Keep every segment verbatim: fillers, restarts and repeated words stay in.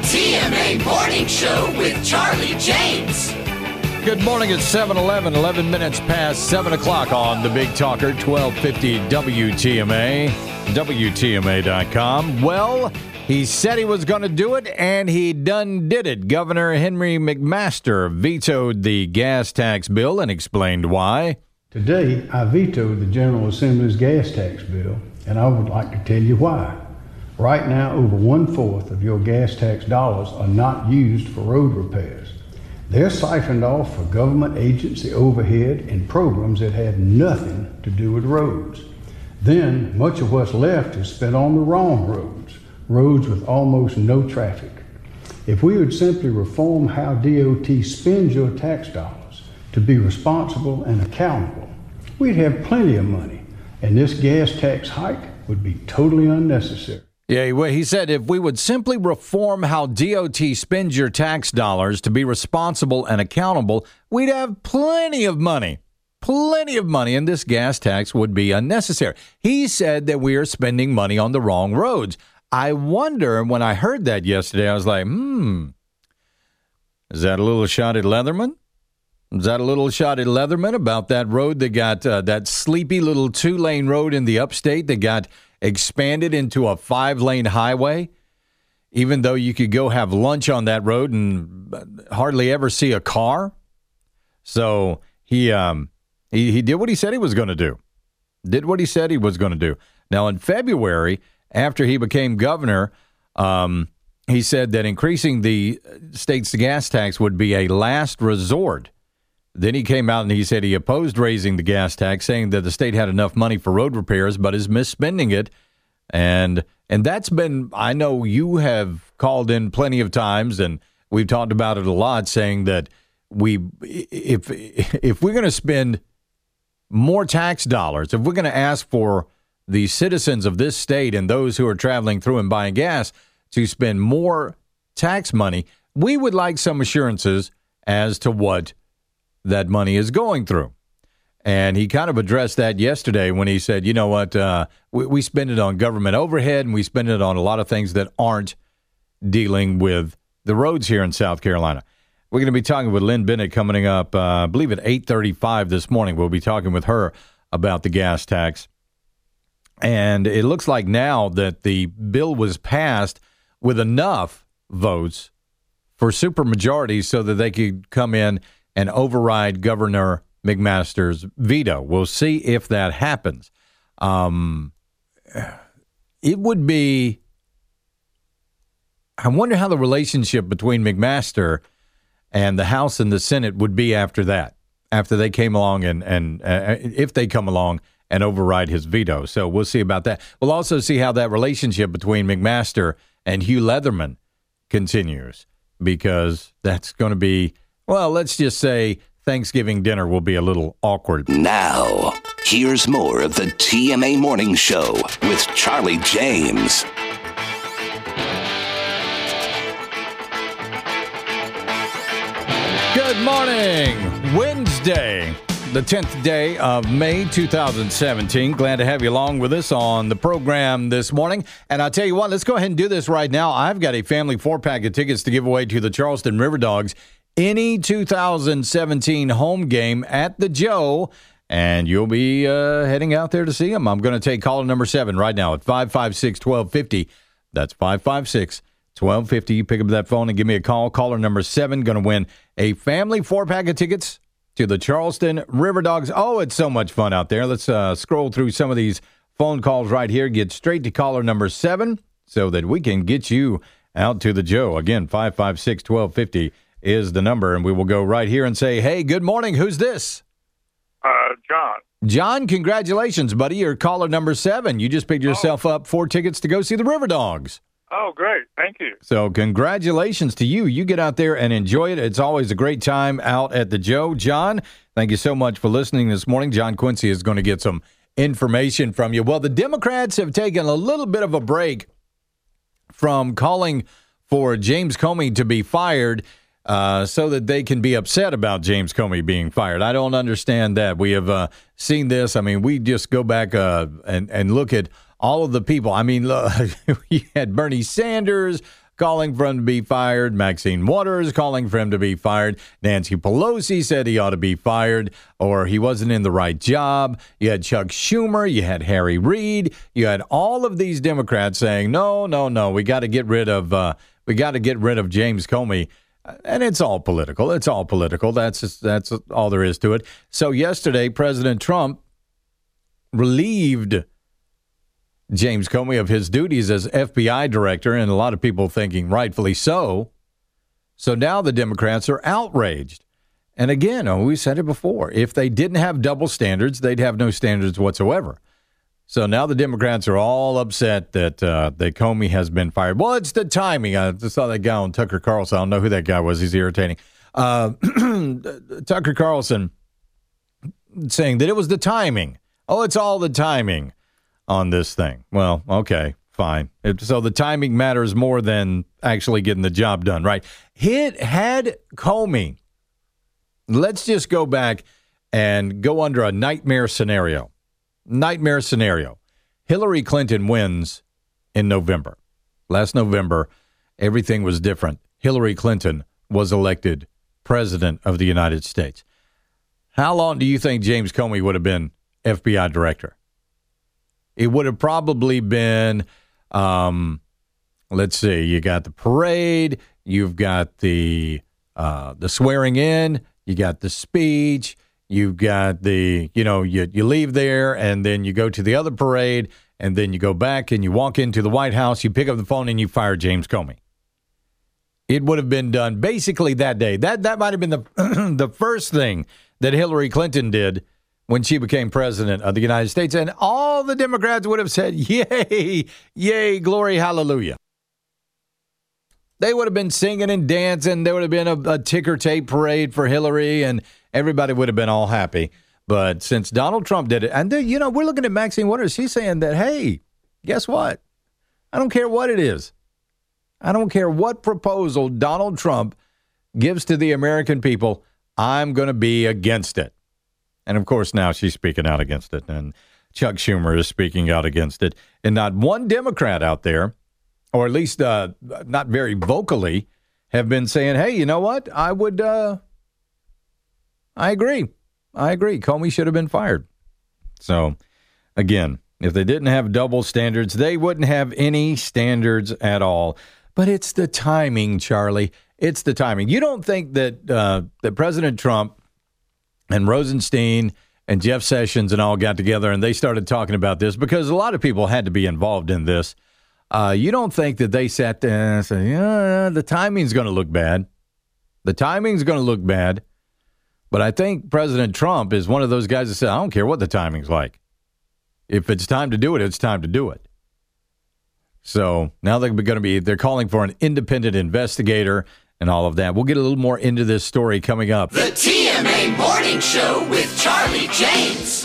T M A Morning Show with Charlie James. Good morning. It's seven eleven, eleven minutes past seven o'clock on the Big Talker, twelve fifty W T M A, W T M A dot com. Well, he said he was going to do it, and he done did it. Governor Henry McMaster vetoed the gas tax bill and explained why. Today, I vetoed the General Assembly's gas tax bill, and I would like to tell you why. Right now, over one-fourth of your gas tax dollars are not used for road repairs. They're siphoned off for government agency overhead and programs that have nothing to do with roads. Then, much of what's left is spent on the wrong roads, roads with almost no traffic. If we would simply reform how D O T spends your tax dollars to be responsible and accountable, we'd have plenty of money, and this gas tax hike would be totally unnecessary. Yeah, well, he said if we would simply reform how D O T spends your tax dollars to be responsible and accountable, we'd have plenty of money. Plenty of money, and this gas tax would be unnecessary. He said that we are spending money on the wrong roads. I wonder, when I heard that yesterday, I was like, hmm, is that a little shot at Leatherman? Is that a little shot at Leatherman about that road that got, uh, that sleepy little two-lane road in the upstate that got expanded into a five-lane highway, even though you could go have lunch on that road and hardly ever see a car? So he um, he, he did what he said he was going to do. Did what he said he was going to do. Now, in February, after he became governor, um, he said that increasing the state's gas tax would be a last resort. Then he came out and he said he opposed raising the gas tax, saying that the state had enough money for road repairs, but is misspending it. And and that's been, I know you have called in plenty of times, and we've talked about it a lot, saying that we, if if we're going to spend more tax dollars, if we're going to ask for the citizens of this state and those who are traveling through and buying gas to spend more tax money, we would like some assurances as to what that money is going through. And he kind of addressed that yesterday when he said, you know what, uh, we, we spend it on government overhead and we spend it on a lot of things that aren't dealing with the roads here in South Carolina. We're going to be talking with Lynn Bennett coming up, uh, I believe at eight thirty-five this morning. We'll be talking with her about the gas tax. And it looks like now that the bill was passed with enough votes for supermajorities so that they could come in and override Governor McMaster's veto. We'll see if that happens. Um, it would be, I wonder how the relationship between McMaster and the House and the Senate would be after that, after they came along and, and uh, if they come along and override his veto. So we'll see about that. We'll also see how that relationship between McMaster and Hugh Leatherman continues, because that's going to be, well, let's just say Thanksgiving dinner will be a little awkward. Now, here's more of the T M A Morning Show with Charlie James. Good morning. Wednesday, the tenth day of May, two thousand seventeen. Glad to have you along with us on the program this morning. And I'll tell you what, let's go ahead and do this right now. I've got a family four-pack of tickets to give away to the Charleston River Dogs. Any two thousand seventeen home game at the Joe, and you'll be uh, heading out there to see them. I'm going to take caller number seven right now at five five six, one two five zero. That's five five six, one two five zero. You pick up that phone and give me a call. Caller number seven going to win a family four-pack of tickets to the Charleston River Dogs. Oh, it's so much fun out there. Let's uh, scroll through some of these phone calls right here. Get straight to caller number seven so that we can get you out to the Joe. Again, five five six, one two five zero. Is the number, and we will go right here and say, hey, good morning. Who's this? Uh, John. John, congratulations, buddy. You're caller number seven. You just picked yourself oh. up four tickets to go see the River Dogs. Oh, great. Thank you. So congratulations to you. You get out there and enjoy it. It's always a great time out at the Joe. John, thank you so much for listening this morning. John Quincy is going to get some information from you. Well, the Democrats have taken a little bit of a break from calling for James Comey to be fired uh, so that they can be upset about James Comey being fired. I don't understand that. We have uh, seen this. I mean, we just go back uh, and, and look at all of the people. I mean, look, you had Bernie Sanders, calling for him to be fired. Maxine Waters calling for him to be fired. Nancy Pelosi said he ought to be fired or he wasn't in the right job. You had Chuck Schumer. You had Harry Reid. You had all of these Democrats saying, no, no, no, we got to get rid of uh, we got to get rid of James Comey. And it's all political. It's all political. That's just, that's all there is to it. So yesterday, President Trump relieved James Comey of his duties as F B I director, and a lot of people thinking rightfully so. So now the Democrats are outraged. And again, oh, we said it before, if they didn't have double standards, they'd have no standards whatsoever. So now the Democrats are all upset that uh, that Comey has been fired. Well, it's the timing. I just saw that guy on Tucker Carlson. I don't know who that guy was. He's irritating. Uh, Tucker Carlson saying that it was the timing. Oh, it's all the timing on this thing. Well, okay, fine. It, so the timing matters more than actually getting the job done, right? Hit had Comey. Let's just go back and go under a nightmare scenario. Nightmare scenario. Hillary Clinton wins in November. Last November, everything was different. Hillary Clinton was elected president of the United States. How long do you think James Comey would have been F B I director? It would have probably been, um, let's see, you got the parade, you've got the uh, the swearing in, you got the speech, you've got the, you know, you, you leave there and then you go to the other parade and then you go back and you walk into the White House, you pick up the phone and you fire James Comey. It would have been done basically that day. That that might have been the the first thing that Hillary Clinton did when she became president of the United States. And all the Democrats would have said, yay, yay, glory, hallelujah. They would have been singing and dancing. There would have been a, a ticker tape parade for Hillary, and everybody would have been all happy. But since Donald Trump did it, and then, you know, we're looking at Maxine Waters. She's saying that, hey, guess what? I don't care what it is. I don't care what proposal Donald Trump gives to the American people. I'm going to be against it. And, of course, now she's speaking out against it. And Chuck Schumer is speaking out against it. And not one Democrat out there, or at least uh, not very vocally, have been saying, hey, you know what? I would, uh, I agree. I agree. Comey should have been fired. So, again, if they didn't have double standards, they wouldn't have any standards at all. But it's the timing, Charlie. It's the timing. You don't think that uh, that President Trump and Rosenstein and Jeff Sessions and all got together and they started talking about this, because a lot of people had to be involved in this. Uh, you don't think that they sat there and said, yeah, the timing's going to look bad. The timing's going to look bad. But I think President Trump is one of those guys that said, I don't care what the timing's like. If it's time to do it, it's time to do it. So now they're going to be, they're calling for an independent investigator and all of that. We'll get a little more into this story coming up. The T M A Morning Show with Charlie James.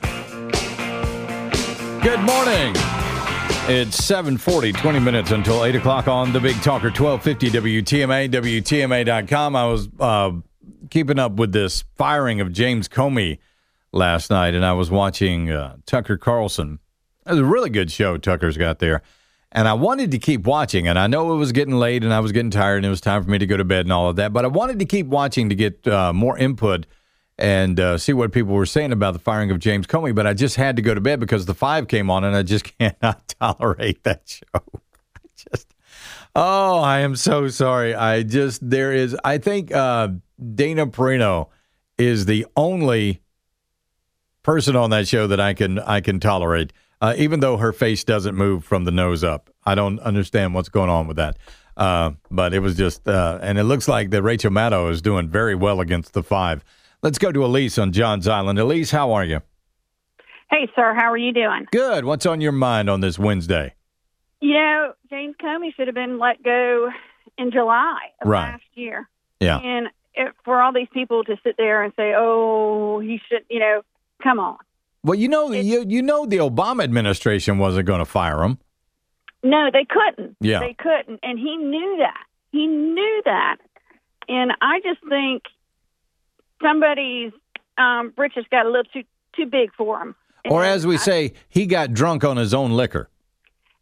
Good morning. It's seven forty, twenty minutes until eight o'clock on the Big Talker, twelve fifty W T M A, W T M A dot com. I was uh, keeping up with this firing of James Comey last night, and I was watching uh, Tucker Carlson. It was a really good show Tucker's got there. And I wanted to keep watching, and I know it was getting late and I was getting tired and it was time for me to go to bed and all of that, but I wanted to keep watching to get uh, more input and uh, see what people were saying about the firing of James Comey, but I just had to go to bed because the five came on and I just cannot tolerate that show. I just, oh, I am so sorry. I just, there is, I think uh, Dana Perino is the only person on that show that I can I can tolerate. Uh, even though her face doesn't move from the nose up. I don't understand what's going on with that. Uh, but it was just, uh, and it looks like that Rachel Maddow is doing very well against the five. Let's go to Elise on Johns Island. Elise, how are you? Hey, sir, how are you doing? Good. What's on your mind on this Wednesday? You know, James Comey should have been let go in July of right. last year. Yeah. And it, for all these people to sit there and say, oh, he should, you know, come on. Well, you know, you you know the Obama administration wasn't going to fire him. No, they couldn't. Yeah. They couldn't. And he knew that. He knew that. And I just think somebody's um, britches got a little too too big for him. Or and as we I, say, he got drunk on his own liquor.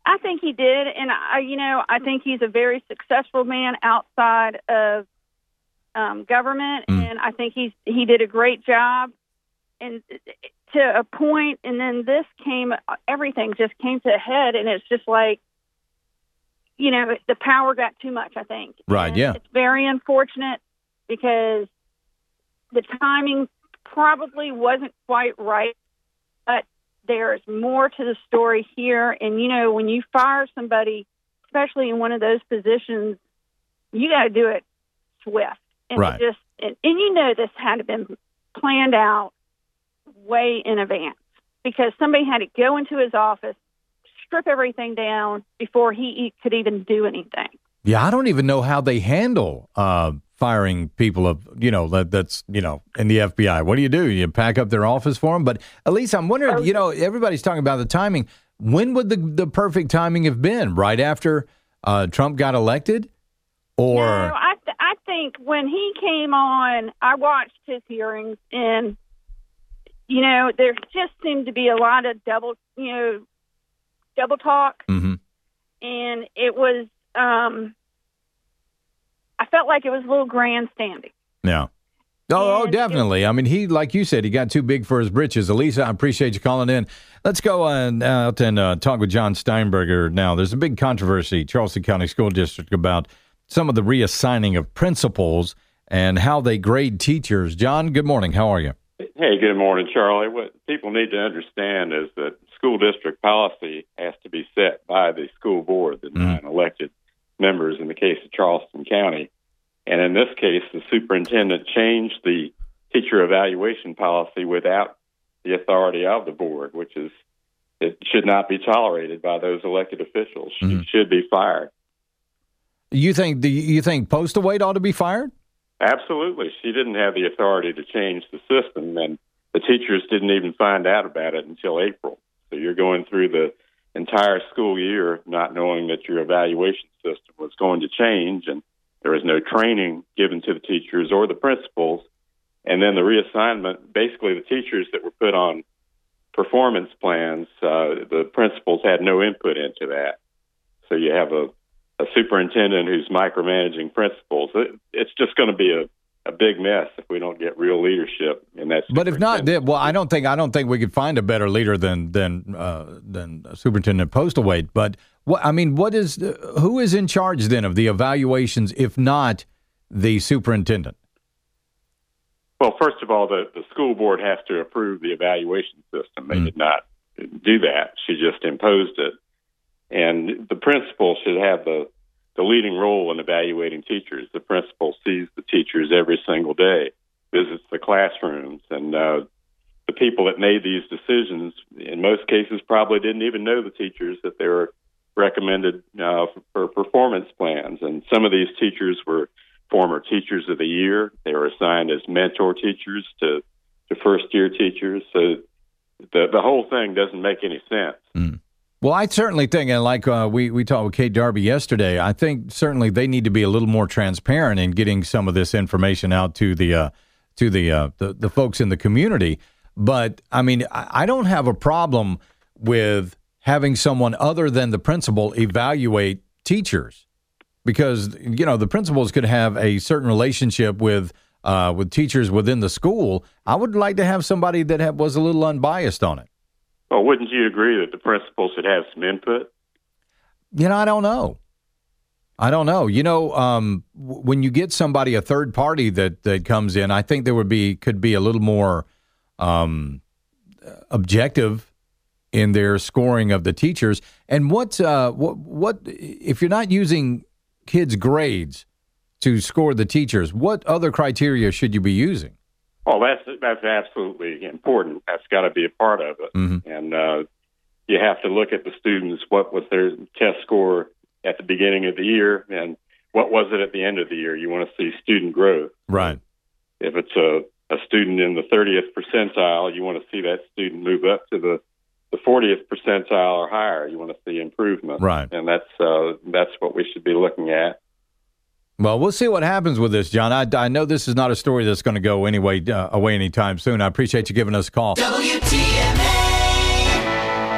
I think he did, and I, you know, I think he's a very successful man outside of um, government, Mm. and I think he's he did a great job, and to a point. And then this came, everything just came to a head, and it's just like, you know, the power got too much. I think, Right, And yeah. it's very unfortunate because the timing probably wasn't quite right, but there's more to the story here. And, you know, when you fire somebody, especially in one of those positions, you got to do it swift. And Right. it just, and, and you know, this had to been planned out way in advance because somebody had to go into his office, strip everything down before he e- could even do anything. Yeah, I don't even know how they handle uh, firing people of, you know, that, that's, you know, in the F B I. What do you do? You pack up their office for them? But at least I'm wondering, you know, everybody's talking about the timing. When would the, the perfect timing have been? Right after uh, Trump got elected? Or No, I, th- I think when he came on, I watched his hearings, and, you know, there just seemed to be a lot of double, you know, double talk. Mhm. And it was, um, I felt like it was a little grandstanding. Yeah. Oh, oh, And definitely. I mean, he, like you said, he got too big for his britches. Elisa, I appreciate you calling in. Let's go uh, out and uh, talk with John Steinberger now. There's a big controversy, Charleston County School District, about some of the reassigning of principals and how they grade teachers. John, good morning. How are you? Hey, good morning, Charlie. What people need to understand is that school district policy has to be set by the school board, the nine elected members in the case of Charleston County. And in this case, the superintendent changed the teacher evaluation policy without the authority of the board, which is, it should not be tolerated by those elected officials. Mhm. She should be fired. You think the you think Postawait ought to be fired? Absolutely. She didn't have the authority to change the system, and the teachers didn't even find out about it until April. So you're going through the entire school year not knowing that your evaluation system was going to change, and there was no training given to the teachers or the principals. And then the reassignment, basically the teachers that were put on performance plans, uh, the principals had no input into that. So you have a a superintendent who's micromanaging principals. It, it's just going to be a, a big mess if we don't get real leadership in that. But if not, then- well, I don't think I don't think we could find a better leader than than uh, than Superintendent Postawait. But what I mean, what is who is in charge then of the evaluations, if not the superintendent? Well, first of all, the, the school board has to approve the evaluation system. They Mm. did not do that. She just imposed it. And the principal should have the, the leading role in evaluating teachers. The principal sees the teachers every single day, visits the classrooms, and uh, the people that made these decisions, in most cases, probably didn't even know the teachers that they were recommended uh, for, for performance plans. And some of these teachers were former teachers of the year. They were assigned as mentor teachers to, to first-year teachers. So the, the whole thing doesn't make any sense. Mm. Well, I certainly think, and like uh, we, we talked with Kate Darby yesterday, I think certainly they need to be a little more transparent in getting some of this information out to the uh, to the, uh, the the folks in the community. But, I mean, I, I don't have a problem with having someone other than the principal evaluate teachers because, you know, the principals could have a certain relationship with uh, with teachers within the school. I would like to have somebody that have, was a little unbiased on it. Well, wouldn't you agree that the principal should have some input? You know, I don't know. I don't know. You know, um, w- when you get somebody, a third party that, that comes in, I think there would be could be a little more um, objective in their scoring of the teachers. And what uh, what what if you're not using kids' grades to score the teachers? What other criteria should you be using? Well, that's that's absolutely important. That's got to be a part of it. Mm-hmm. And uh, you have to look at the students. What was their test score at the beginning of the year, and what was it at the end of the year? You want to see student growth. Right. If it's a, a student in the thirtieth percentile, you want to see that student move up to the, the fortieth percentile or higher. You want to see improvement. Right. And that's uh, that's what we should be looking at. Well, we'll see what happens with this, John. I, I know this is not a story that's going to go anyway uh, away anytime soon. I appreciate you giving us a call. W T M A.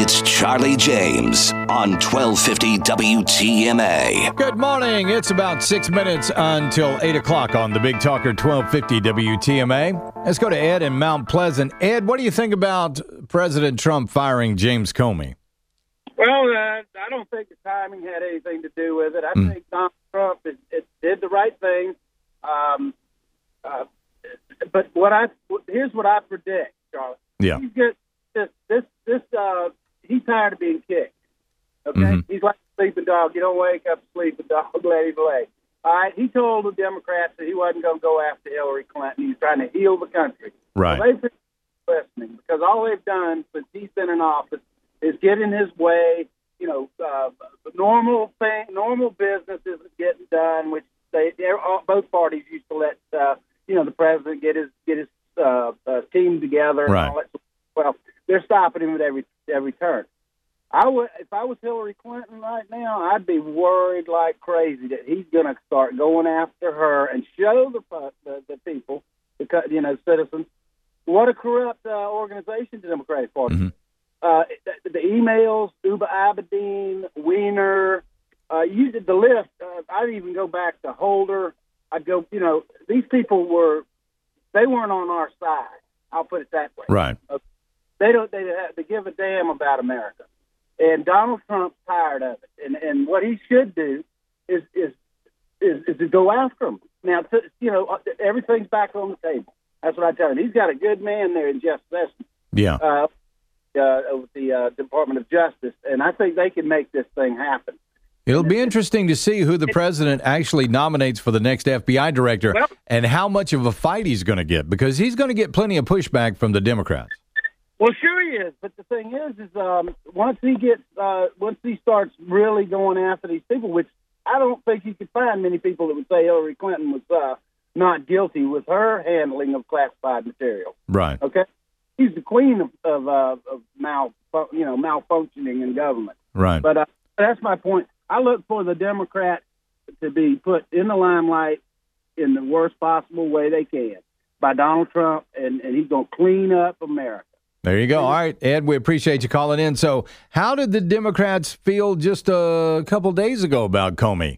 It's Charlie James on twelve fifty W T M A. Good morning. It's about six minutes until eight o'clock on the Big Talker twelve fifty W T M A. Let's go to Ed in Mount Pleasant. Ed, what do you think about President Trump firing James Comey? Well, uh, I don't think the timing had anything to do with it. I Mm. think Donald Trump is, is, did the right thing. Um, uh, but what I here's what I predict, Charlie. Yeah. He's get this this this uh, he's tired of being kicked. Okay, Mhm. he's like a sleeping dog. You don't wake up, sleeping dog, let him lay. All right, he told the Democrats that he wasn't going to go after Hillary Clinton. He's trying to heal the country. Right. Well, they've been listening because all they've done since he's been in office is get in his way. You know, uh, normal thing, normal business isn't getting done, which they they're all, both parties used to let uh, you know the president get his get his uh, uh, team together. Right. And all that. Well, they're stopping him at every every turn. I would, if I was Hillary Clinton right now, I'd be worried like crazy that he's going to start going after her and show the the, the people, the you know citizens, what a corrupt uh, organization the Democratic Party. Mm-hmm. Uh, the, the emails, Uba Abedin, Weiner, uh, you did the list. Uh, I'd even go back to Holder. I'd go, you know, these people were, they weren't on our side. I'll put it that way. Right. Okay. They don't. They they give a damn about America, and Donald Trump's tired of it. And and what he should do is is is, is to go after him. Now, to, you know, everything's back on the table. That's what I tell him. He's got a good man there in Jeff Sessions. Yeah. Uh, uh, with the uh, Department of Justice, and I think they can make this thing happen. It'll be interesting to see who the president actually nominates for the next F B I director Well, and how much of a fight he's going to get, because he's going to get plenty of pushback from the Democrats. Well, sure he is, but the thing is, is um, once he gets, uh, once he starts really going after these people, which I don't think you could find many people that would say Hillary Clinton was uh, not guilty with her handling of classified material. Right. Okay, she's the queen of, of, uh, of mal, you know, malfunctioning in government. Right. But uh, that's my point. I look for the Democrats to be put in the limelight in the worst possible way they can by Donald Trump, and, and he's going to clean up America. There you go. All right, Ed, we appreciate you calling in. So how did the Democrats feel just a couple days ago about Comey?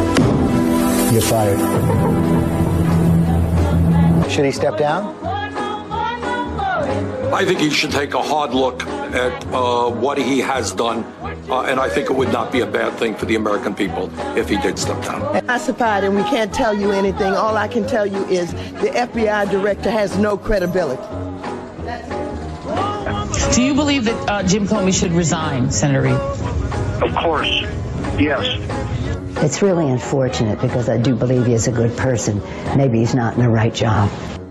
You're fired. Should he step down? I think he should take a hard look at uh, what he has done, uh, and I think it would not be a bad thing for the American people if he did step down. Classified, and we can't tell you anything. All I can tell you is the F B I director has no credibility. Do you believe that uh, Jim Comey should resign, Senator Reid? Of course, yes. It's really unfortunate because I do believe he is a good person. Maybe he's not in the right job.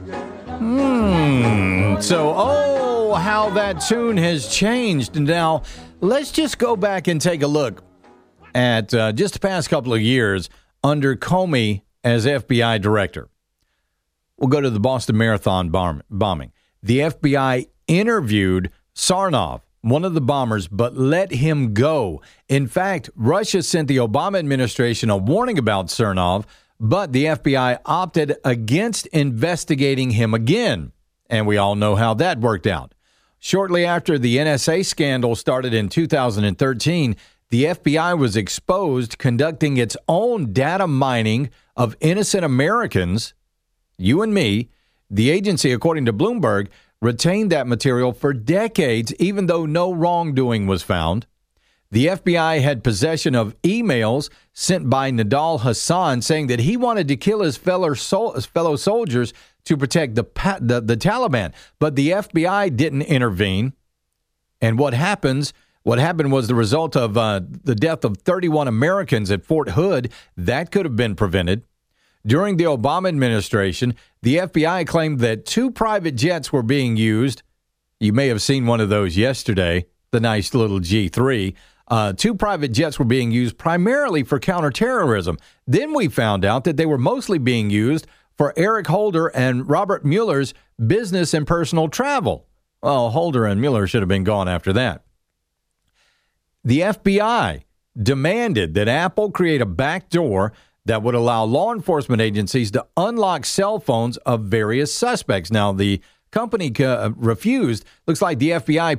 Hmm. So, oh, how that tune has changed. Now, let's just go back and take a look at uh, just the past couple of years under Comey as F B I director. We'll go to the Boston Marathon bomb- bombing. The F B I interviewed Sarnoff, one of the bombers, but let him go. In fact, Russia sent the Obama administration a warning about Sarnoff, but the F B I opted against investigating him again. And we all know how that worked out. Shortly after the N S A scandal started in two thousand thirteen, the F B I was exposed conducting its own data mining of innocent Americans, you and me. The agency, according to Bloomberg, retained that material for decades, even though no wrongdoing was found. The F B I had possession of emails sent by Nadal Hassan saying that he wanted to kill his fellow, sol- his fellow soldiers to protect the, the the Taliban, but the F B I didn't intervene. And what happens? What happened was the result of uh, the death of thirty-one Americans at Fort Hood. That could have been prevented. During the Obama administration, the F B I claimed that two private jets were being used. You may have seen one of those yesterday, the nice little G three. Uh, two private jets were being used primarily for counterterrorism. Then we found out that they were mostly being used for Eric Holder and Robert Mueller's business and personal travel. Well, Holder and Mueller should have been gone after that. The F B I demanded that Apple create a backdoor that would allow law enforcement agencies to unlock cell phones of various suspects. Now, the company uh, refused. Looks like the F B I paid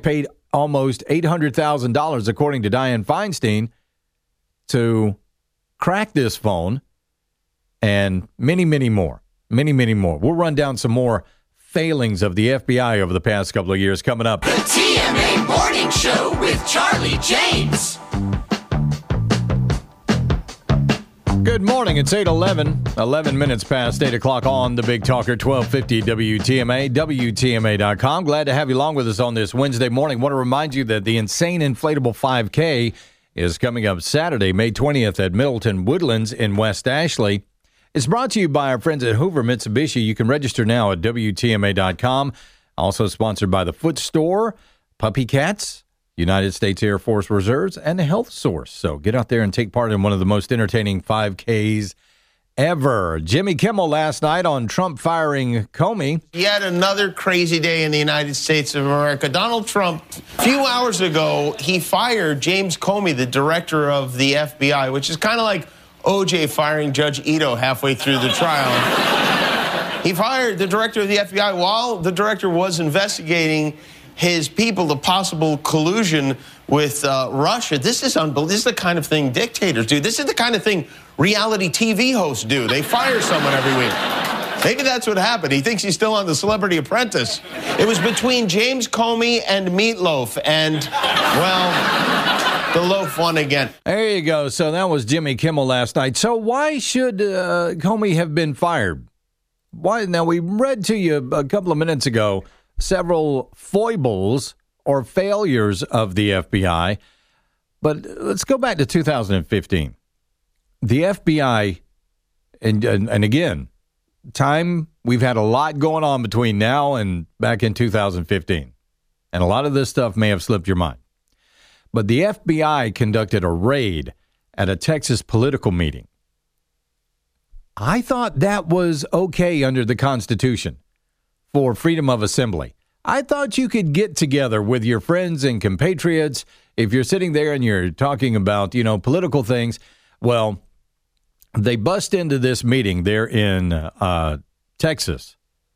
almost eight hundred thousand dollars, according to Dianne Feinstein, to crack this phone, and many, many more. Many, many more. We'll run down some more failings of the F B I over the past couple of years coming up. The T M A Morning Show with Charlie James. Good morning. It's eight eleven, eleven minutes past eight o'clock on the Big Talker, twelve fifty W T M A, W T M A dot com. Glad to have you along with us on this Wednesday morning. Want to remind you that the Insane Inflatable five K is coming up Saturday, May twentieth at Middleton Woodlands in West Ashley. It's brought to you by our friends at Hoover Mitsubishi. You can register now at W T M A dot com. Also sponsored by the Foot Store, Puppy Cats, United States Air Force Reserves, and Health Source. So get out there and take part in one of the most entertaining five Ks ever. Jimmy Kimmel last night on Trump firing Comey. Yet another crazy day in the United States of America. Donald Trump, a few hours ago, he fired James Comey, the director of the F B I, which is kind of like O J firing Judge Ito halfway through the trial. He fired the director of the F B I while the director was investigating his people, the possible collusion with uh, Russia. This is unbelievable. This is the kind of thing dictators do. This is the kind of thing reality T V hosts do. They fire someone every week. Maybe that's what happened. He thinks he's still on The Celebrity Apprentice. It was between James Comey and Meatloaf, and, well, the loaf won again. There you go. So that was Jimmy Kimmel last night. So why should uh, Comey have been fired? Why? Now, we read to you a couple of minutes ago several foibles or failures of the F B I. But let's go back to two thousand fifteen. The F B I, and, and, and again, time, we've had a lot going on between now and back in two thousand fifteen. And a lot of this stuff may have slipped your mind. But the F B I conducted a raid at a Texas political meeting. I thought that was okay under the Constitution for freedom of assembly. I thought you could get together with your friends and compatriots if you're sitting there and you're talking about, you know, political things. Well, they bust into this meeting there in uh, Texas,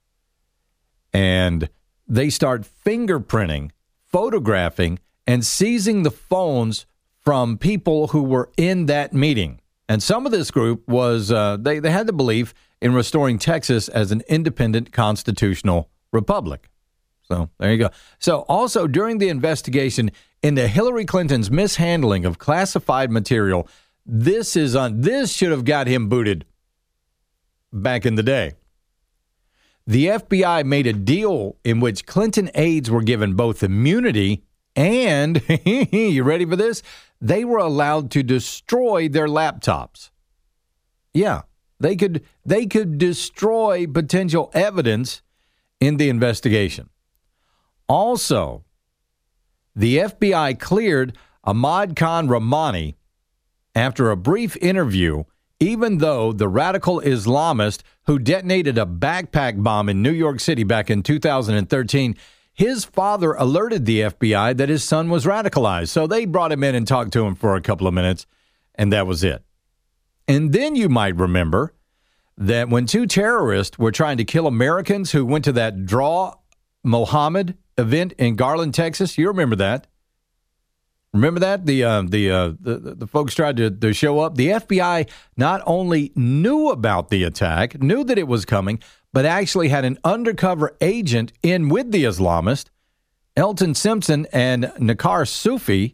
and they start fingerprinting, photographing, and seizing the phones from people who were in that meeting. And some of this group was, uh, they, they had the belief in restoring Texas as an independent constitutional republic. So there you go. So also during the investigation into Hillary Clinton's mishandling of classified material, this is on, this should have got him booted back in the day. The F B I made a deal in which Clinton aides were given both immunity and, you ready for this? They were allowed to destroy their laptops. Yeah, they could they could destroy potential evidence in the investigation. Also, the F B I cleared Ahmad Khan Rahmani after a brief interview, even though the radical Islamist who detonated a backpack bomb in New York City back in two thousand thirteen, his father alerted the F B I that his son was radicalized. So they brought him in and talked to him for a couple of minutes, and that was it. And then you might remember that when two terrorists were trying to kill Americans who went to that Draw Mohammed event in Garland, Texas, you remember that. Remember that? The uh, the, uh, the the folks tried to, to show up. The F B I not only knew about the attack, knew that it was coming, but actually had an undercover agent in with the Islamist, Elton Simpson and Nakar Sufi.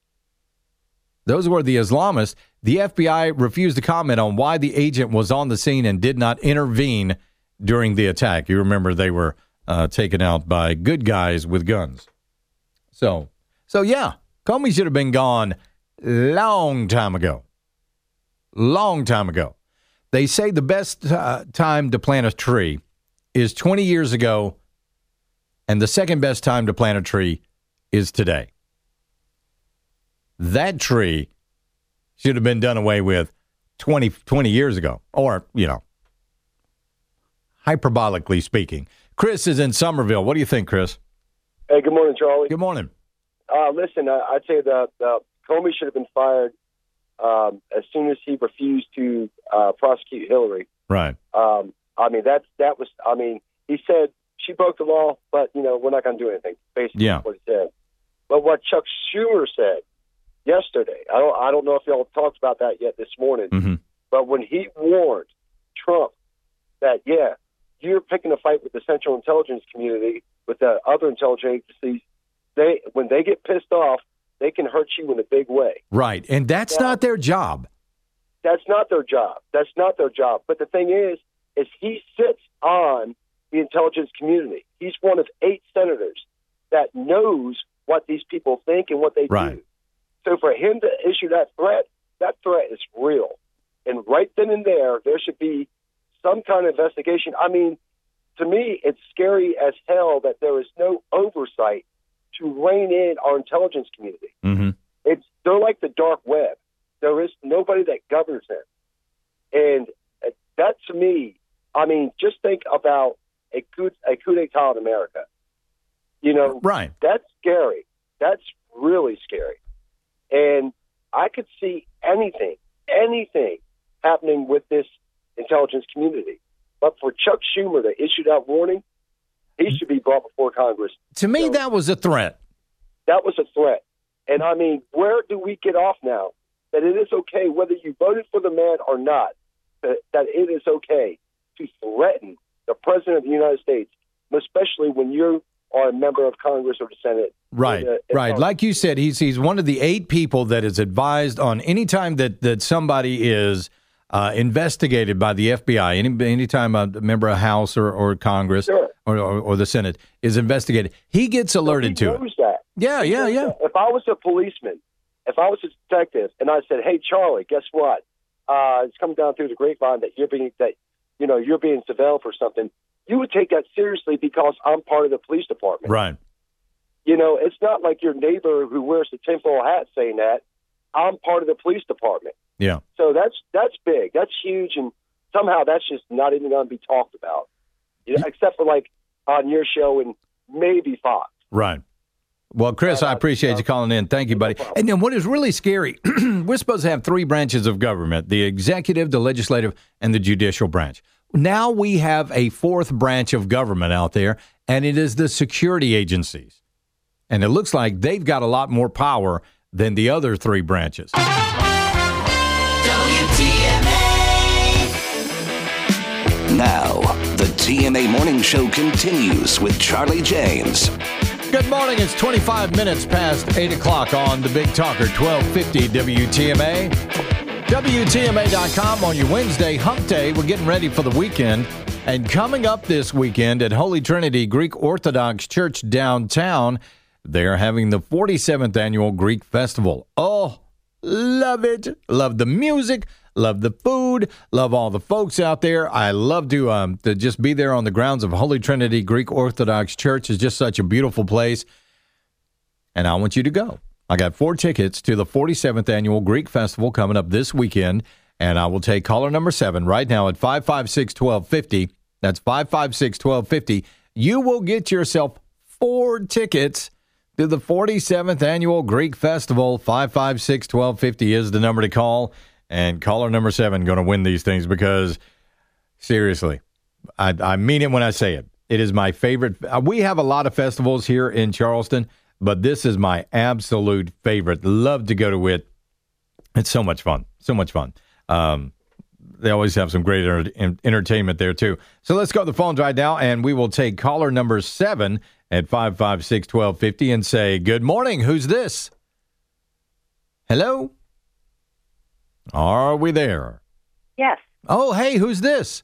Those were the Islamists. The F B I refused to comment on why the agent was on the scene and did not intervene during the attack. You remember they were uh, taken out by good guys with guns. So, so yeah. Comey should have been gone long time ago. Long time ago. They say the best uh, time to plant a tree is twenty years ago, and the second best time to plant a tree is today. That tree should have been done away with twenty, twenty years ago, or, you know, hyperbolically speaking. Chris is in Somerville. What do you think, Chris? Hey, good morning, Charlie. Good morning. Uh, listen, uh, I'd say that uh, Comey should have been fired um, as soon as he refused to uh, prosecute Hillary. Right. Um, I mean, that's that was. I mean, he said she broke the law, but you know we're not going to do anything. Basically, yeah. what he said. But what Chuck Schumer said yesterday, I don't, I don't know if y'all talked about that yet this morning, mm-hmm. but when he warned Trump that, yeah, you're picking a fight with the Central Intelligence community, with the other intelligence agencies, they when they get pissed off, they can hurt you in a big way. Right, and that's now, not their job. That's not their job. That's not their job. But the thing is, is he sits on the intelligence community. He's one of eight senators that knows what these people think and what they right. do. So for him to issue that threat, that threat is real. And right then and there, there should be some kind of investigation. I mean, to me, it's scary as hell that there is no oversight to rein in our intelligence community. Mm-hmm. It's they're like the dark web. There is nobody that governs them. And that, to me, I mean, just think about a coup, a coup d'etat in America. You know, right. That's scary. That's really scary. And I could see anything, anything happening with this intelligence community. But for Chuck Schumer to issue that warning, he should be brought before Congress. To me, so, that was a threat. That was a threat. And, I mean, where do we get off now that it is okay, whether you voted for the man or not, that, that it is okay to threaten the President of the United States, especially when you are a member of Congress or the Senate. Right, uh, right. Like you said, he's he's one of the eight people that is advised on any time that, that somebody is uh, investigated by the F B I, any anytime a member of House or, or Congress sure. or, or, or the Senate is investigated, he gets alerted so he to knows it. That. Yeah, yeah, yeah. That. If I was a policeman, if I was a detective, and I said, "Hey, Charlie, guess what? Uh, it's coming down through the grapevine that you're being that you know you're being surveilled for something," you would take that seriously because I'm part of the police department. Right. You know, it's not like your neighbor who wears the tinfoil hat saying that. I'm part of the police department. Yeah. So that's that's big. That's huge, and somehow that's just not even going to be talked about, you know, except for like on your show and maybe Fox. Right. Well, Chris, I appreciate you calling in. Thank you, buddy. And then what is really scary, we're supposed to have three branches of government, the executive, the legislative, and the judicial branch. Now we have a fourth branch of government out there, and it is the security agencies. And it looks like they've got a lot more power than the other three branches. W T M A. Now, the T M A Morning Show continues with Charlie James. Good morning. It's twenty-five minutes past eight o'clock on the Big Talker, twelve fifty W T M A. W T M A dot com on your Wednesday hump day. We're getting ready for the weekend. And coming up this weekend at Holy Trinity Greek Orthodox Church downtown, they're having the forty-seventh Annual Greek Festival. Oh, love it. Love the music. Love the food. Love all the folks out there. I love to um, to just be there on the grounds of Holy Trinity Greek Orthodox Church. It's just such a beautiful place. And I want you to go. I got four tickets to the forty-seventh Annual Greek Festival coming up this weekend. And I will take caller number seven right now at five five six, one two five zero. That's five five six, one two five zero. You will get yourself four tickets to the forty-seventh Annual Greek Festival. five five six, one two five zero is the number to call. And caller number seven going to win these things because, seriously, I, I mean it when I say it. It is my favorite. We have a lot of festivals here in Charleston, but this is my absolute favorite. Love to go to it. It's so much fun. So much fun. Um, they always have some great enter- entertainment there, too. So let's go to the phones right now, and we will take caller number seven at five five six, one two five zero and say, good morning. Who's this? Hello? Are we there? Yes. Oh, hey, who's this?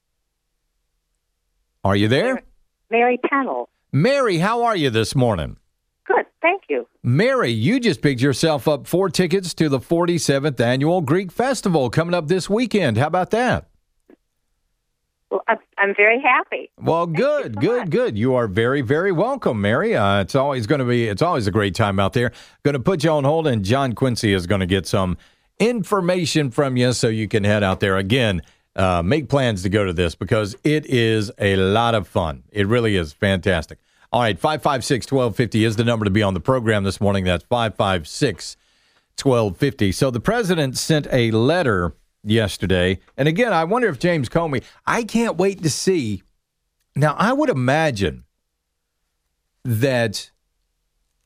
Are you there? Mary Pennell. Mary, how are you this morning? Good, thank you. Mary, you just picked yourself up four tickets to the forty-seventh Annual Greek Festival coming up this weekend. How about that? Well, I'm, I'm very happy. Well, Thank good, so good, much. good. You are very, very welcome, Mary. Uh, it's always going to be, it's always a great time out there. Going to put you on hold, and John Quincy is going to get some information from you so you can head out there. Again, uh, make plans to go to this because it is a lot of fun. It really is fantastic. All right, five five six, one two five zero is the number to be on the program this morning. That's five five six, one two five zero. So the president sent a letter yesterday. And again, I wonder if James Comey, I can't wait to see. Now, I would imagine that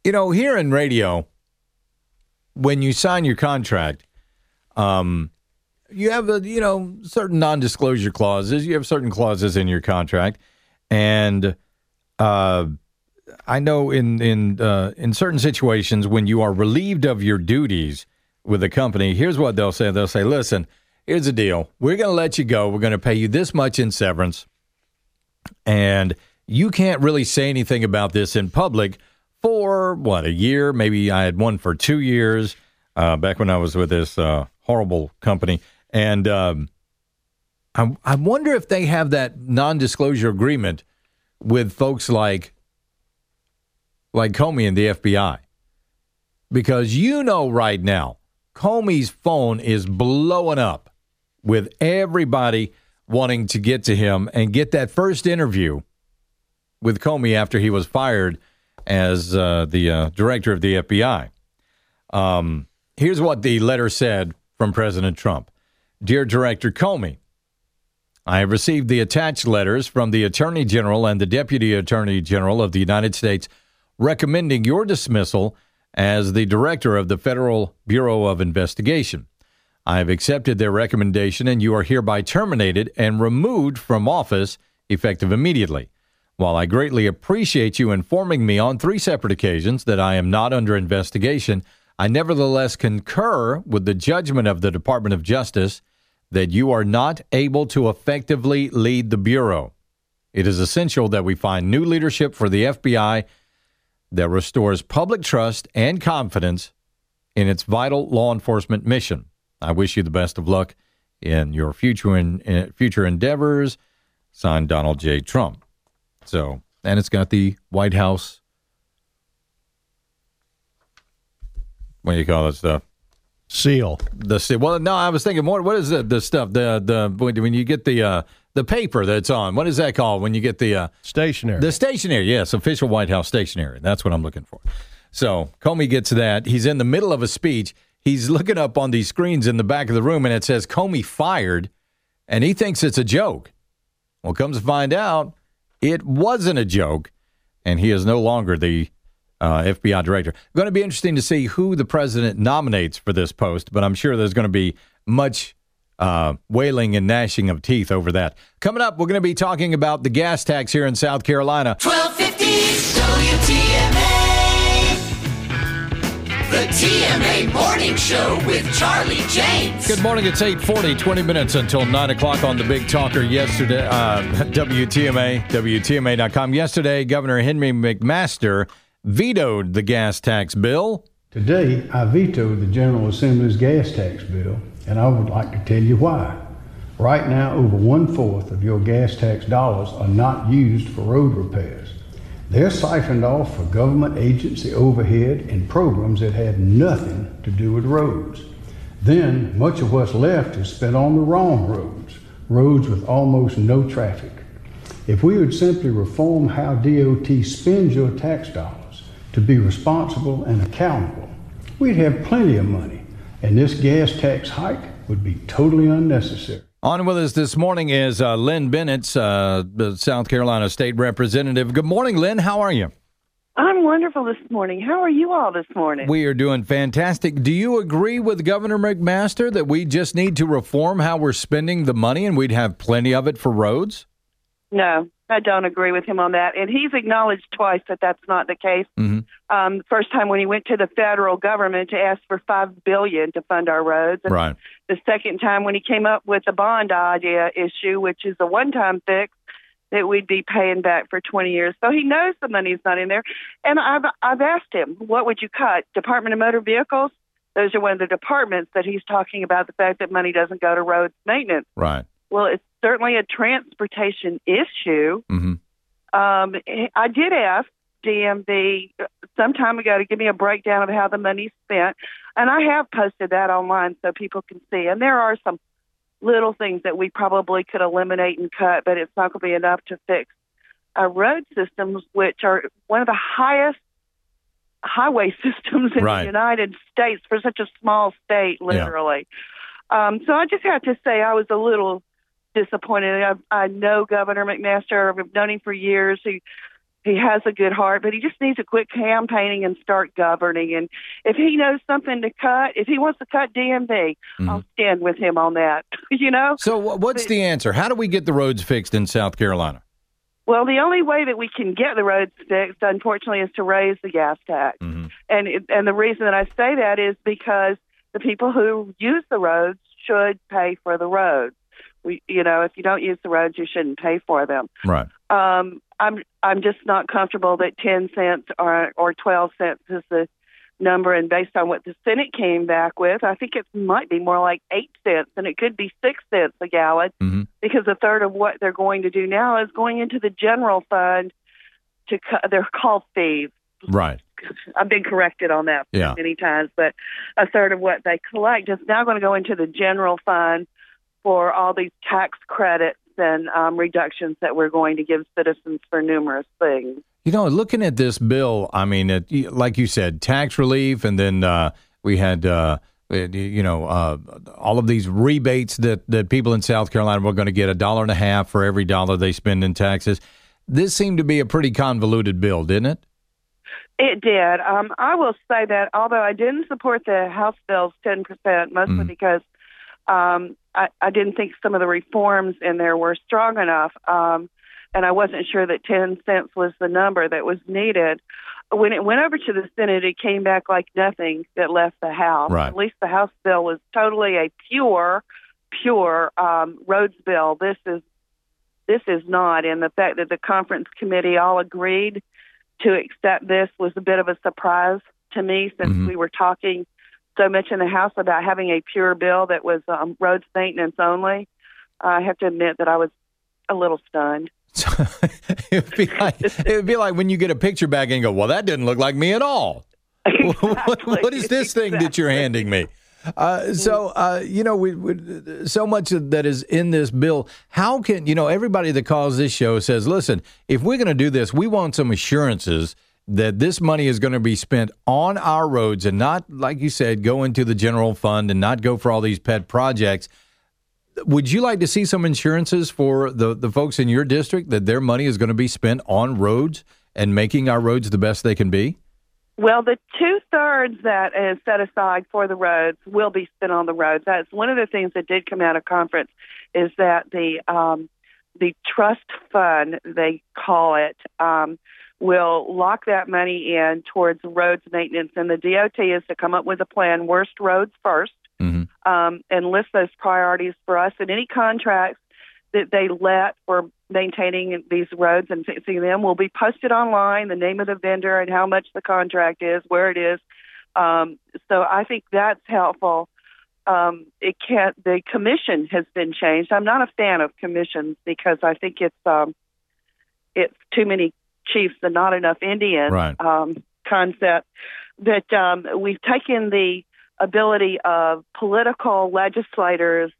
You know, here in radio, when you sign your contract, um, you have a, you know, certain non-disclosure clauses. You have certain clauses in your contract, and uh, I know in in uh, in certain situations when you are relieved of your duties with a company, here's what they'll say. They'll say, "Listen, here's the deal. We're going to let you go. We're going to pay you this much in severance, and you can't really say anything about this in public for what, a year? Maybe I had one for two years uh, back when I was with this uh, horrible company." And um, I, I wonder if they have that non-disclosure agreement with folks like like Comey and the F B I. Because you know right now, Comey's phone is blowing up with everybody wanting to get to him and get that first interview with Comey after he was fired as uh, the uh, director of the F B I. Um, here's what the letter said from President Trump. "Dear Director Comey, I have received the attached letters from the Attorney General and the Deputy Attorney General of the United States recommending your dismissal as the Director of the Federal Bureau of Investigation. I have accepted their recommendation, and you are hereby terminated and removed from office effective immediately. While I greatly appreciate you informing me on three separate occasions that I am not under investigation, I nevertheless concur with the judgment of the Department of Justice that you are not able to effectively lead the Bureau. It is essential that we find new leadership for the F B I that restores public trust and confidence in its vital law enforcement mission. I wish you the best of luck in your future in, in future endeavors." Signed, Donald J. Trump. So, and it's got the White House, what do you call that stuff? Seal. The seal. Well, no, I was thinking, what what is the the stuff? The the when you get the uh, the paper that's on. What is that called? When you get the uh, stationery. The stationery. Yes, official White House stationery. That's what I'm looking for. So Comey gets that. He's in the middle of a speech. He's looking up on these screens in the back of the room, and it says Comey fired, and he thinks it's a joke. Well, comes to find out, it wasn't a joke, and he is no longer the uh, F B I director. Going to be interesting to see who the president nominates for this post, but I'm sure there's going to be much uh, wailing and gnashing of teeth over that. Coming up, we're going to be talking about the gas tax here in South Carolina. twelve fifty W T M A. The T M A Morning Show with Charlie James. Good morning. It's eight forty, twenty minutes until nine o'clock on the Big Talker yesterday. Uh, W T M A, W T M A dot com. Yesterday, Governor Henry McMaster vetoed the gas tax bill. Today, I vetoed the General Assembly's gas tax bill, and I would like to tell you why. Right now, over one-fourth of your gas tax dollars are not used for road repairs. They're siphoned off for government agency overhead and programs that have nothing to do with roads. Then, much of what's left is spent on the wrong roads, roads with almost no traffic. If we would simply reform how D O T spends your tax dollars to be responsible and accountable, we'd have plenty of money, and this gas tax hike would be totally unnecessary. On with us this morning is uh, Lynn Bennett, uh, the South Carolina State Representative. Good morning, Lynn. How are you? I'm wonderful this morning. How are you all this morning? We are doing fantastic. Do you agree with Governor McMaster that we just need to reform how we're spending the money and we'd have plenty of it for roads? No, I don't agree with him on that. And he's acknowledged twice that that's not the case. Mm-hmm. Um, the first time when he went to the federal government to ask for five billion dollars to fund our roads. And right. The second time when he came up with the bond idea issue, which is a one-time fix that we'd be paying back for twenty years. So he knows the money's not in there. And I've I've asked him, what would you cut? Department of Motor Vehicles? Those are one of the departments that he's talking about, the fact that money doesn't go to roads maintenance. Right. Well, it's certainly a transportation issue. Mm-hmm. Um, I did ask D M V some time ago to give me a breakdown of how the money's spent, and I have posted that online so people can see. And there are some little things that we probably could eliminate and cut, but it's not going to be enough to fix our road systems, which are one of the highest highway systems in right. the United States for such a small state, literally. Yeah. Um, so I just have to say I was a little disappointed. I, I know Governor McMaster. I've known him for years. He He has a good heart, but he just needs to quit campaigning and start governing. And if he knows something to cut, if he wants to cut D M V, mm-hmm. I'll stand with him on that, you know? So what's but, the answer? How do we get the roads fixed in South Carolina? Well, the only way that we can get the roads fixed, unfortunately, is to raise the gas tax. Mm-hmm. And it, and the reason that I say that is because the people who use the roads should pay for the roads. We, you know, if you don't use the roads, you shouldn't pay for them. Right. Um, I'm I'm just not comfortable that ten cents or or twelve cents is the number, and based on what the Senate came back with, I think it might be more like eight cents, and it could be six cents a gallon, mm-hmm. because a third of what they're going to do now is going into the general fund to cut. They're called fees. Right. I've been corrected on that yeah. many times, but a third of what they collect is now going to go into the general fund for all these tax credits and um, reductions that we're going to give citizens for numerous things. You know, looking at this bill, I mean, it, like you said, tax relief, and then uh, we had, uh, you know, uh, all of these rebates that, that people in South Carolina were going to get a dollar and a half for every dollar they spend in taxes. This seemed to be a pretty convoluted bill, didn't it? It did. Um, I will say that although I didn't support the House bill's ten percent, mostly mm. because um, I, I didn't think some of the reforms in there were strong enough, um, and I wasn't sure that ten cents was the number that was needed. When it went over to the Senate, it came back like nothing that left the House. Right. At least the House bill was totally a pure, pure um, roads bill. This is this is not, and the fact that the conference committee all agreed to accept this was a bit of a surprise to me, since mm-hmm. we were talking so much in the House about having a pure bill that was um, roads maintenance only. Uh, I have to admit that I was a little stunned. it would be like it would be like when you get a picture back and go, "Well, that didn't look like me at all." Exactly. what, what is this exactly. thing that you're handing me? Uh, so, uh, you know, we, we, so much that is in this bill. How can, you know, everybody that calls this show says, listen, if we're going to do this, we want some assurances that this money is going to be spent on our roads and not, like you said, go into the general fund and not go for all these pet projects. Would you like to see some insurances for the, the folks in your district that their money is going to be spent on roads and making our roads the best they can be? Well, the two-thirds that is set aside for the roads will be spent on the roads. That's one of the things that did come out of conference, is that the um, the trust fund, they call it, um, will lock that money in towards roads maintenance. And the D O T is to come up with a plan, worst roads first, mm-hmm. um, and list those priorities for us. And any contracts that they let for maintaining these roads and fixing them will be posted online, the name of the vendor and how much the contract is, where it is. Um, so I think that's helpful. Um, it can't, the commission has been changed. I'm not a fan of commissions because I think it's, um, it's too many chiefs and not enough Indians, right. um, concept. That um, we've taken the ability of political legislators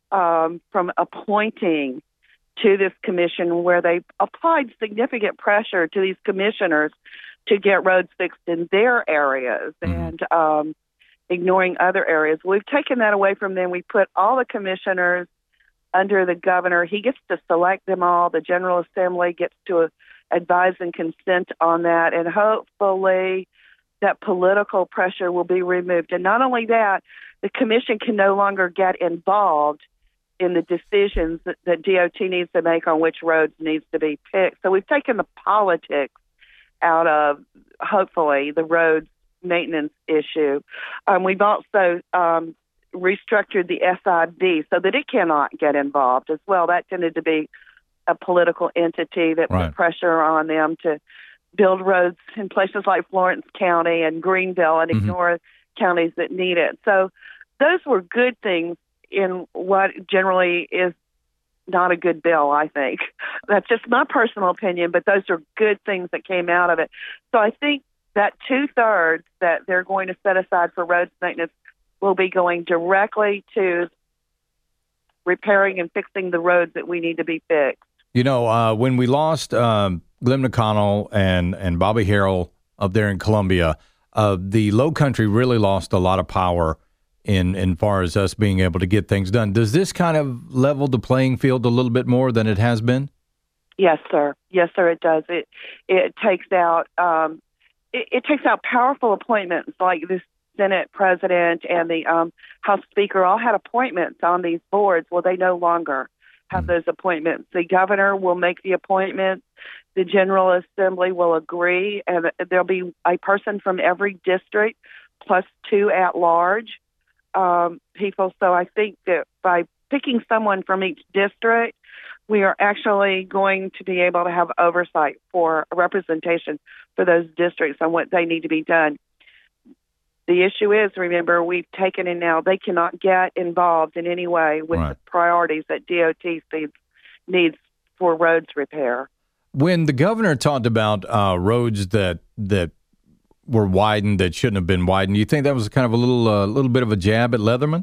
Um, from appointing to this commission, where they applied significant pressure to these commissioners to get roads fixed in their areas mm-hmm. and um, ignoring other areas. We've taken that away from them. We put all the commissioners under the governor. He gets to select them all. The General Assembly gets to advise and consent on that, and hopefully that political pressure will be removed. And not only that, the commission can no longer get involved in the decisions that, that D O T needs to make on which roads needs to be picked. So we've taken the politics out of, hopefully, the roads maintenance issue. Um, we've also um, restructured the S I B so that it cannot get involved as well. That tended to be a political entity that right. put pressure on them to build roads in places like Florence County and Greenville and mm-hmm. ignore counties that need it. So those were good things in what generally is not a good bill, I think. That's just my personal opinion, but those are good things that came out of it. So I think that two-thirds that they're going to set aside for roads maintenance will be going directly to repairing and fixing the roads that we need to be fixed. You know, uh, when we lost um, Glenn McConnell and, and Bobby Harrell up there in Columbia, uh, the Low Country really lost a lot of power in in far as us being able to get things done. Does this kind of level the playing field a little bit more than it has been? Yes, sir. Yes, sir. It does. It it takes out um, it, it takes out powerful appointments like this Senate president and the um, House Speaker all had appointments on these boards. Well, they no longer have those appointments. The governor will make the appointments. The General Assembly will agree, and there'll be a person from every district plus two at large um, people. So I think that by picking someone from each district, we are actually going to be able to have oversight for representation for those districts on what they need to be done. The issue is, remember, we've taken in now, they cannot get involved in any way with right. the priorities that D O T needs, needs for roads repair. When the governor talked about uh, roads that that were widened that shouldn't have been widened, do you think that was kind of a little uh, little bit of a jab at Leatherman?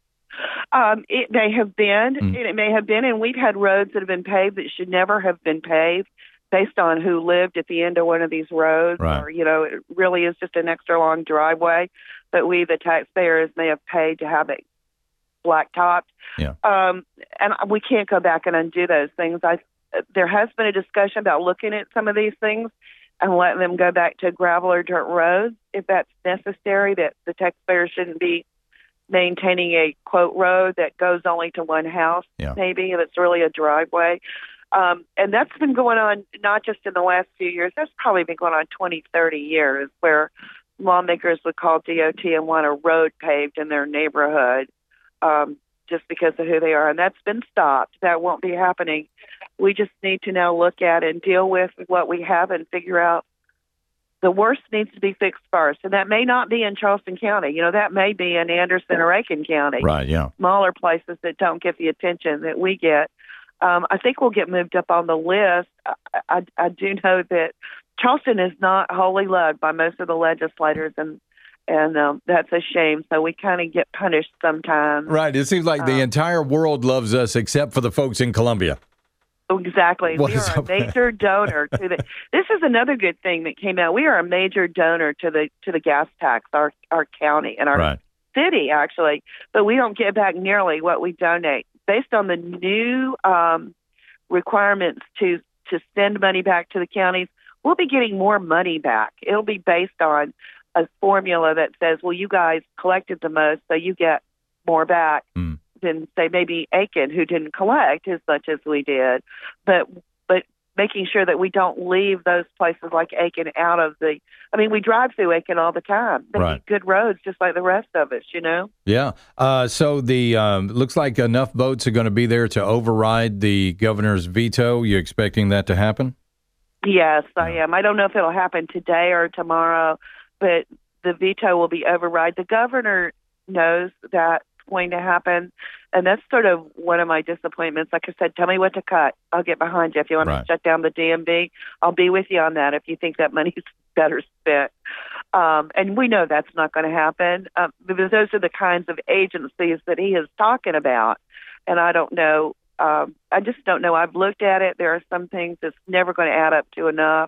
Um, it may have been, Mm. it may have been, and we've had roads that have been paved that should never have been paved based on who lived at the end of one of these roads, right. or, you know, it really is just an extra long driveway, but we, the taxpayers, may have paid to have it blacktopped. Yeah. Um, and we can't go back and undo those things. I, there has been a discussion about looking at some of these things and letting them go back to gravel or dirt roads if that's necessary, that the taxpayers shouldn't be maintaining a, quote, road that goes only to one house, yeah. maybe, if it's really a driveway. Um, and that's been going on not just in the last few years. That's probably been going on twenty, thirty years, where lawmakers would call D O T and want a road paved in their neighborhood um, just because of who they are. And that's been stopped. That won't be happening. We just need to now look at and deal with what we have and figure out the worst needs to be fixed first. And that may not be in Charleston County. You know, that may be in Anderson or Aiken County. Right, yeah. Smaller places that don't get the attention that we get. Um, I think we'll get moved up on the list. I, I, I do know that Charleston is not wholly loved by most of the legislators, and and um, that's a shame. So we kind of get punished sometimes. Right. It seems like the Um, entire world loves us except for the folks in Columbia. Exactly. What we is are a up there? major donor to the. This is another good thing that came out. We are a major donor to the to the gas tax, our our county and our Right. city actually, but we don't get back nearly what we donate. Based on the new um, requirements to to send money back to the counties, we'll be getting more money back. It'll be based on a formula that says, well, you guys collected the most, so you get more back Mm. than, say, maybe Aiken, who didn't collect as much as we did. But but making sure that we don't leave those places like Aiken out of the – I mean, we drive through Aiken all the time. They Right. need good roads just like the rest of us, you know? Yeah. Uh, so the um, looks like enough votes are going to be there to override the governor's veto. You expecting that to happen? Yes, I am. I don't know if it'll happen today or tomorrow, but the veto will be override. The governor knows that's going to happen, and that's sort of one of my disappointments. Like I said, tell me what to cut. I'll get behind you. If you want Right. to shut down the D M V, I'll be with you on that if you think that money's better spent. Um, and we know that's not going to happen um, because those are the kinds of agencies that he is talking about, and I don't know. Um, I just don't know. I've looked at it. There are some things that's never going to add up to enough.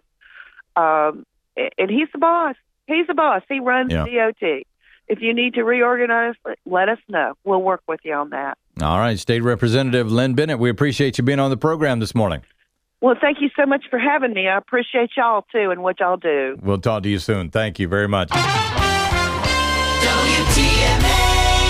Um, and he's the boss. He's the boss. He runs Yeah. D O T. If you need to reorganize, let us know. We'll work with you on that. All right. State Representative Lynn Bennett, we appreciate you being on the program this morning. Well, thank you so much for having me. I appreciate y'all, too, and what y'all do. We'll talk to you soon. Thank you very much. W T M A.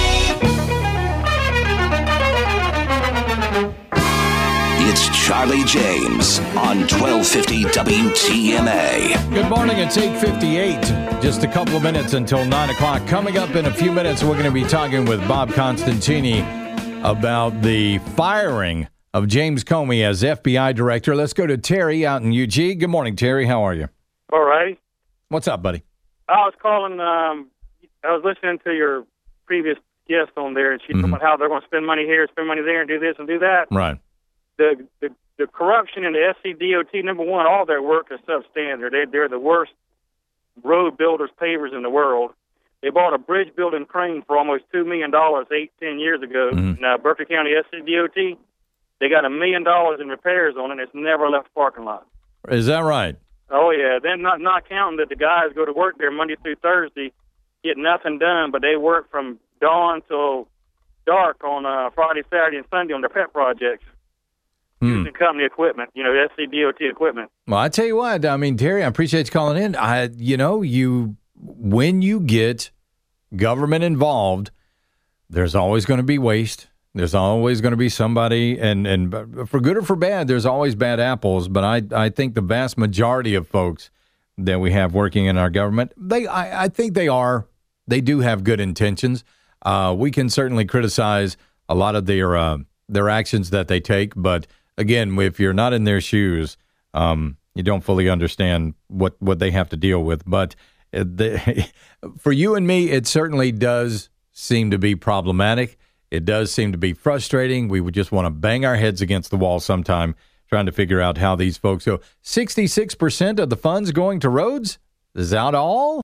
It's Charlie James on twelve fifty W T M A. Good morning. It's eight fifty-eight. Just a couple of minutes until nine o'clock. Coming up in a few minutes, we're going to be talking with Bob Constantini about the firing of James Comey as F B I director. Let's go to Terry out in U G. Good morning, Terry. How are you? All right. What's up, buddy? I was calling, um, I was listening to your previous guest on there, and she Mhm. talked about how they're going to spend money here, spend money there, and do this and do that. Right. The the, the corruption in the S C D O T, number one, all their work is substandard. They, they're the worst road builders, pavers in the world. They bought a bridge building crane for almost two million dollars eight, ten years ago Mhm. in uh, Berkeley County S C D O T. They got a million dollars in repairs on it, and it's never left the parking lot. Is that right? Oh, yeah. Then not not counting that the guys go to work there Monday through Thursday, get nothing done, but they work from dawn till dark on uh, Friday, Saturday, and Sunday on their pet projects. Hmm. using company equipment, you know, S C D O T equipment. Well, I tell you what, I mean, Terry, I appreciate you calling in. I, you know, you when you get government involved, there's always going to be waste. There's always going to be somebody, and, and for good or for bad, there's always bad apples. But I, I think the vast majority of folks that we have working in our government, they, I, I think they are, they do have good intentions. Uh, we can certainly criticize a lot of their uh, their actions that they take, but again, if you're not in their shoes, um, you don't fully understand what, what they have to deal with. But the, for you and me, it certainly does seem to be problematic. It does seem to be frustrating. We would just want to bang our heads against the wall sometime trying to figure out how these folks go. sixty-six percent of the funds going to roads? Is that all?